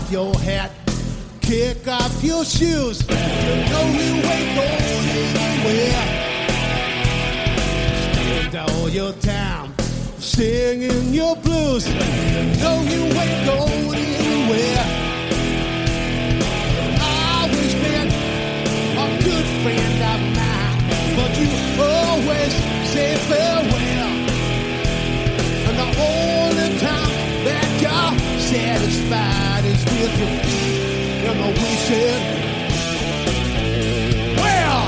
off your hat, kick off your shoes. You know you ain't going anywhere. Spend all your time singing your blues. You know you ain't going anywhere. Always been a good friend of mine, but you always say farewell. And the only time that you're satisfied is with your feet in the wishing well.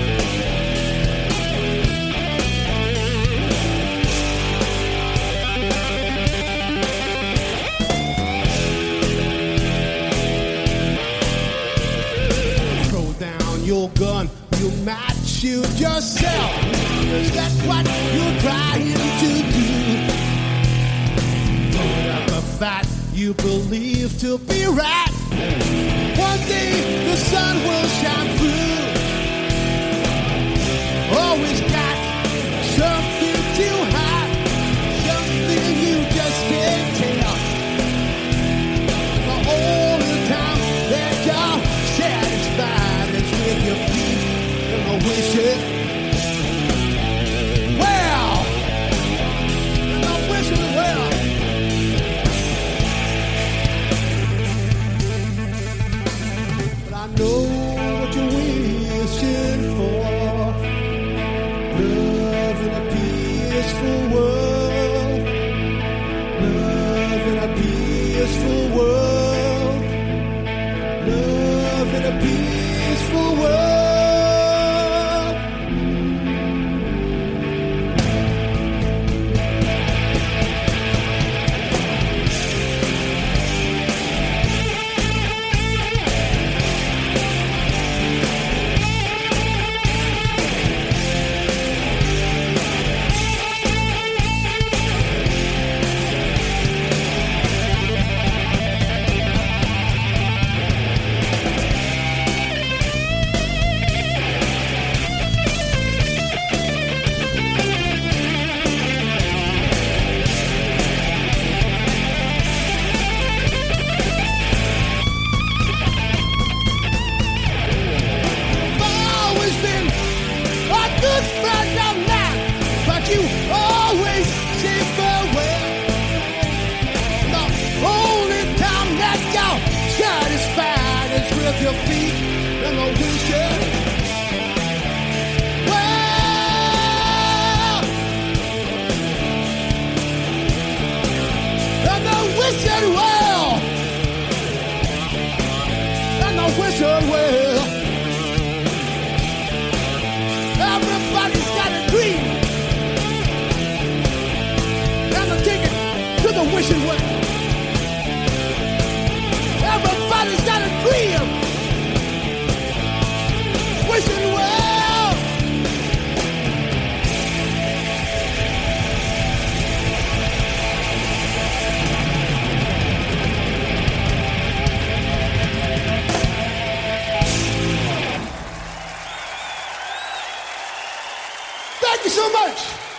Throw down your gun, you might shoot yourself. Is that what you're trying to do? Put up a fight you believe to be right. One day the sun will shine through. Always got something to hide, something you just can't tell. The only time that you're satisfied is with your feet in the wishing well. In the wishing well. I know what you're wishing for. Love in a peaceful world. Love in a peaceful world. Love in a peaceful world. Your feet and the wishing well, and the wishing well, and the wishing well. Everybody's got a dream, and the ticket to the wishing well. Everybody's got a dream. Wishing well. Thank you so much.